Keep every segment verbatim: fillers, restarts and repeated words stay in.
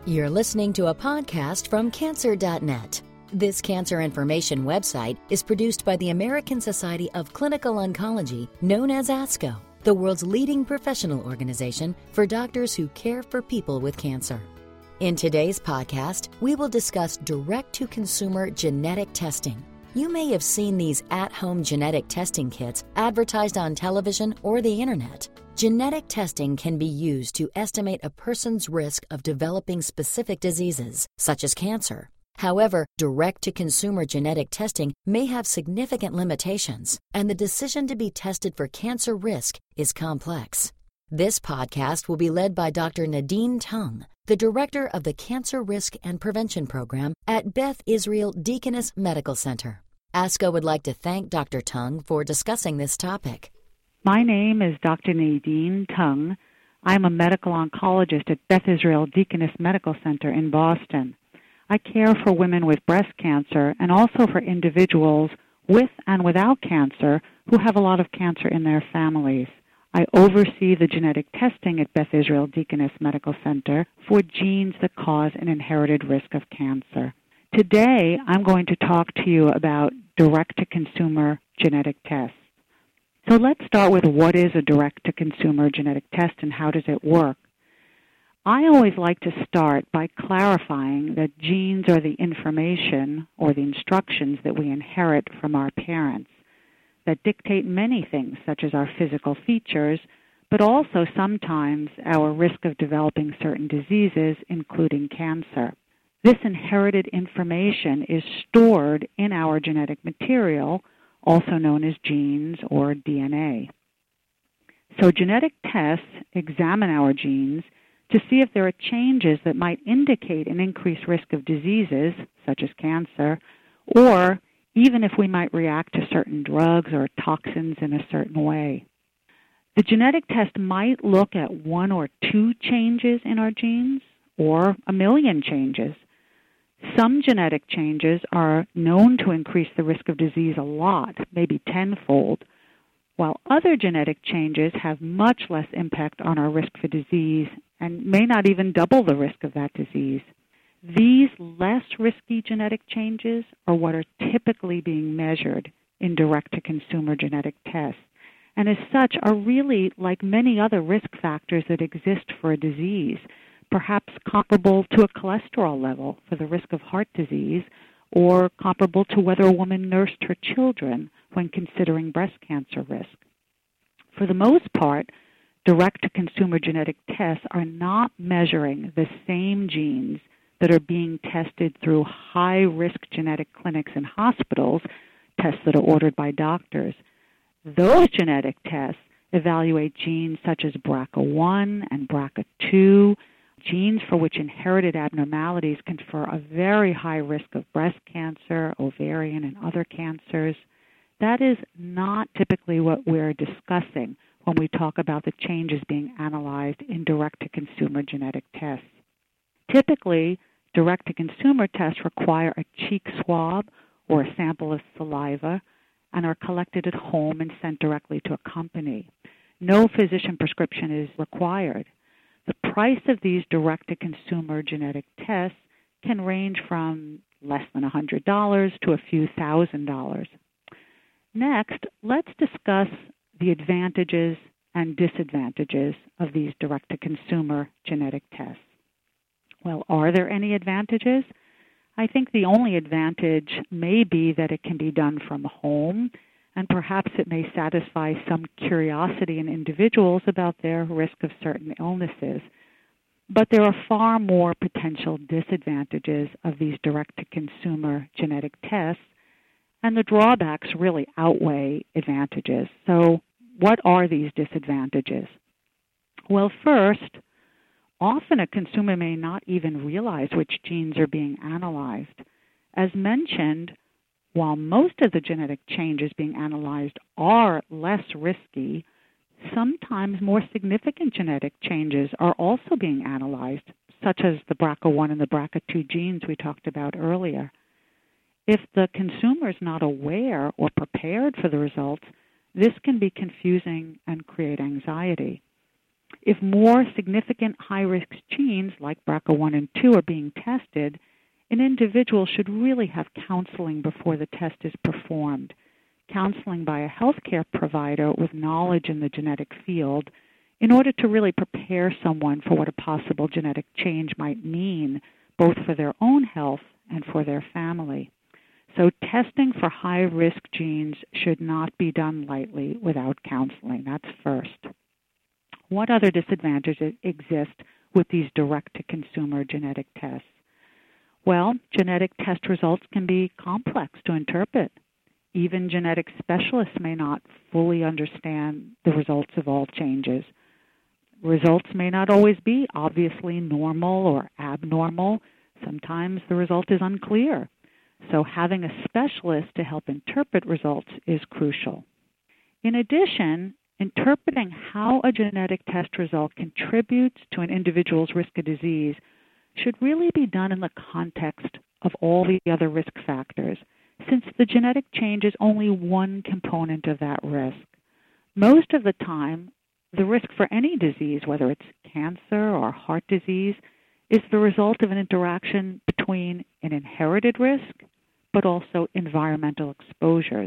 You're listening to a podcast from cancer dot net. This cancer information website is produced by the American Society of Clinical Oncology, known as ASCO, the world's leading professional organization for doctors who care for people with cancer. In today's podcast, we will discuss direct-to-consumer genetic testing. You may have seen these at-home genetic testing kits advertised on television or the internet. Genetic testing can be used to estimate a person's risk of developing specific diseases, such as cancer. However, direct-to-consumer genetic testing may have significant limitations, and the decision to be tested for cancer risk is complex. This podcast will be led by Doctor Nadine Tung, the director of the Cancer Risk and Prevention Program at Beth Israel Deaconess Medical Center. ASCO would like to thank Doctor Tung for discussing this topic. My name is Doctor Nadine Tung. I'm a medical oncologist at Beth Israel Deaconess Medical Center in Boston. I care for women with breast cancer and also for individuals with and without cancer who have a lot of cancer in their families. I oversee the genetic testing at Beth Israel Deaconess Medical Center for genes that cause an inherited risk of cancer. Today, I'm going to talk to you about direct-to-consumer genetic tests. So let's start with what is a direct-to-consumer genetic test and how does it work. I always like to start by clarifying that genes are the information or the instructions that we inherit from our parents that dictate many things, such as our physical features, but also sometimes our risk of developing certain diseases, including cancer. This inherited information is stored in our genetic material, also known as genes or D N A. So genetic tests examine our genes to see if there are changes that might indicate an increased risk of diseases, such as cancer, or even if we might react to certain drugs or toxins in a certain way. The genetic test might look at one or two changes in our genes, or a million changes. Some genetic changes are known to increase the risk of disease a lot, maybe tenfold, while other genetic changes have much less impact on our risk for disease and may not even double the risk of that disease. These less risky genetic changes are what are typically being measured in direct-to-consumer genetic tests, and as such are really like many other risk factors that exist for a disease, perhaps comparable to a cholesterol level for the risk of heart disease, or comparable to whether a woman nursed her children when considering breast cancer risk. For the most part, direct-to-consumer genetic tests are not measuring the same genes that are being tested through high-risk genetic clinics and hospitals, tests that are ordered by doctors. Those genetic tests evaluate genes such as B R C A one and B R C A two, genes for which inherited abnormalities confer a very high risk of breast cancer, ovarian, and other cancers. That is not typically what we're discussing when we talk about the changes being analyzed in direct-to-consumer genetic tests. Typically, direct-to-consumer tests require a cheek swab or a sample of saliva and are collected at home and sent directly to a company. No physician prescription is required. The price of these direct-to-consumer genetic tests can range from less than one hundred dollars to a few thousand dollars. Next, let's discuss the advantages and disadvantages of these direct-to-consumer genetic tests. Well, are there any advantages? I think the only advantage may be that it can be done from home, and perhaps it may satisfy some curiosity in individuals about their risk of certain illnesses. But there are far more potential disadvantages of these direct-to-consumer genetic tests, and the drawbacks really outweigh advantages. So what are these disadvantages? Well, first, often a consumer may not even realize which genes are being analyzed. As mentioned, while most of the genetic changes being analyzed are less risky, sometimes more significant genetic changes are also being analyzed, such as the B R C A one and the B R C A two genes we talked about earlier. If the consumer is not aware or prepared for the results, this can be confusing and create anxiety. If more significant high-risk genes like B R C A one and two are being tested, an individual should really have counseling before the test is performed. Counseling by a healthcare provider with knowledge in the genetic field in order to really prepare someone for what a possible genetic change might mean, both for their own health and for their family. So testing for high-risk genes should not be done lightly without counseling. That's first. What other disadvantages exist with these direct-to-consumer genetic tests? Well, genetic test results can be complex to interpret. Even genetic specialists may not fully understand the results of all changes. Results may not always be obviously normal or abnormal. Sometimes the result is unclear. So having a specialist to help interpret results is crucial. In addition, interpreting how a genetic test result contributes to an individual's risk of disease should really be done in the context of all the other risk factors, since the genetic change is only one component of that risk. Most of the time, the risk for any disease, whether it's cancer or heart disease, is the result of an interaction between an inherited risk but also environmental exposures.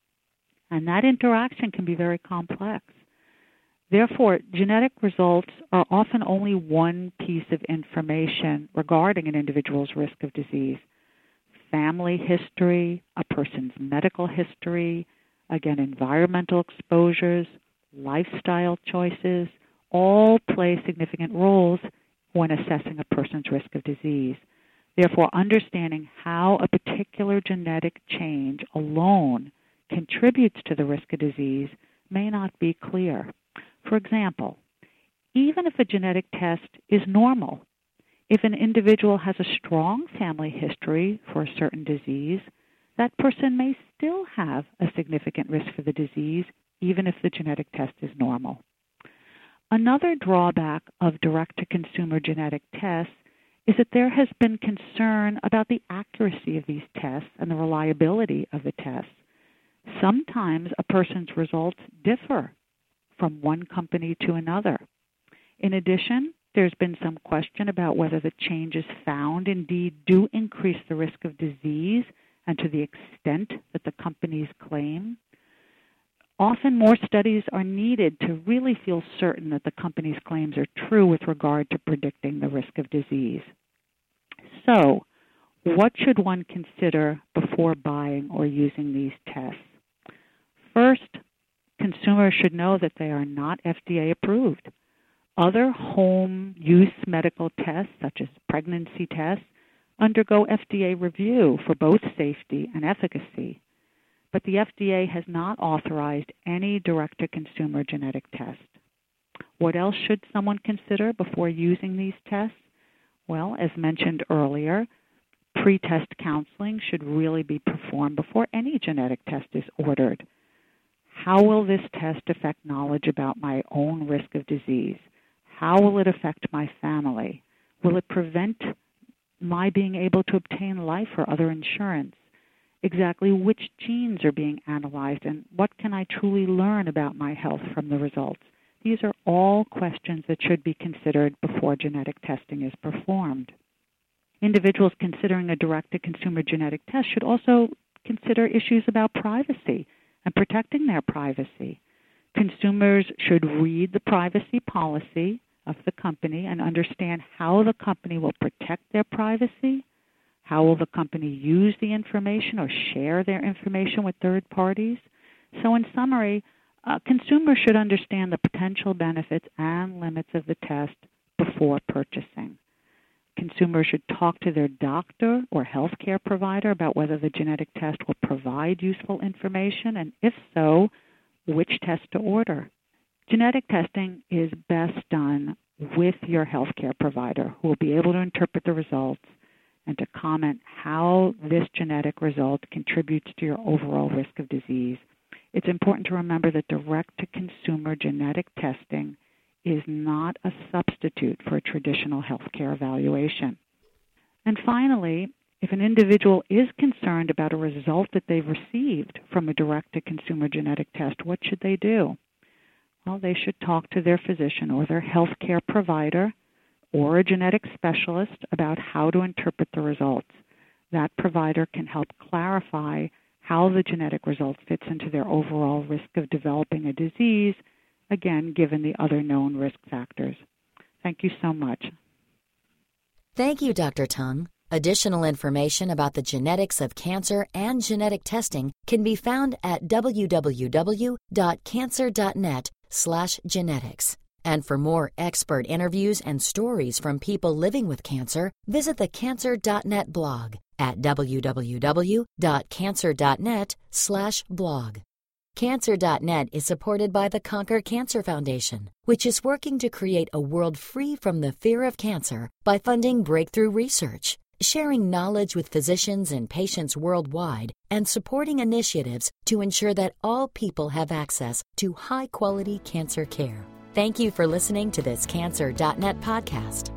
And that interaction can be very complex. Therefore, genetic results are often only one piece of information regarding an individual's risk of disease. Family history, a person's medical history, again, environmental exposures, lifestyle choices, all play significant roles when assessing a person's risk of disease. Therefore, understanding how a particular genetic change alone contributes to the risk of disease may not be clear. For example, even if a genetic test is normal, if an individual has a strong family history for a certain disease, that person may still have a significant risk for the disease, even if the genetic test is normal. Another drawback of direct-to-consumer genetic tests is that there has been concern about the accuracy of these tests and the reliability of the tests. Sometimes a person's results differ from one company to another. In addition, there's been some question about whether the changes found indeed do increase the risk of disease and to the extent that the companies claim. Often more studies are needed to really feel certain that the company's claims are true with regard to predicting the risk of disease. So, what should one consider before buying or using these tests? First, consumers should know that they are not F D A approved. Other home use medical tests, such as pregnancy tests, undergo F D A review for both safety and efficacy. But the F D A has not authorized any direct-to-consumer genetic test. What else should someone consider before using these tests? Well, as mentioned earlier, pre-test counseling should really be performed before any genetic test is ordered. How will this test affect knowledge about my own risk of disease? How will it affect my family? Will it prevent my being able to obtain life or other insurance? Exactly which genes are being analyzed, and what can I truly learn about my health from the results? These are all questions that should be considered before genetic testing is performed. Individuals considering a direct-to-consumer genetic test should also consider issues about privacy and protecting their privacy. Consumers should read the privacy policy of the company and understand how the company will protect their privacy. How will the company use the information or share their information with third parties? So in summary, uh, consumers should understand the potential benefits and limits of the test before purchasing. Consumers should talk to their doctor or healthcare provider about whether the genetic test will provide useful information, and if so, which test to order. Genetic testing is best done with your healthcare provider, who will be able to interpret the results and to comment how this genetic result contributes to your overall risk of disease. It's important to remember that direct-to-consumer genetic testing is not a substitute for a traditional healthcare evaluation. And finally, if an individual is concerned about a result that they've received from a direct-to-consumer genetic test, what should they do? well, they should talk to their physician or their healthcare provider or a genetic specialist about how to interpret the results. That provider can help clarify how the genetic result fits into their overall risk of developing a disease, again, given the other known risk factors. Thank you so much. Thank you, Doctor Tung. Additional information about the genetics of cancer and genetic testing can be found at w w w dot cancer dot net slash genetics. And for more expert interviews and stories from people living with cancer, visit the cancer dot net blog at w w w dot cancer dot net slash blog. Cancer dot net is supported by the Conquer Cancer Foundation, which is working to create a world free from the fear of cancer by funding breakthrough research, sharing knowledge with physicians and patients worldwide, and supporting initiatives to ensure that all people have access to high-quality cancer care. Thank you for listening to this Cancer dot net podcast.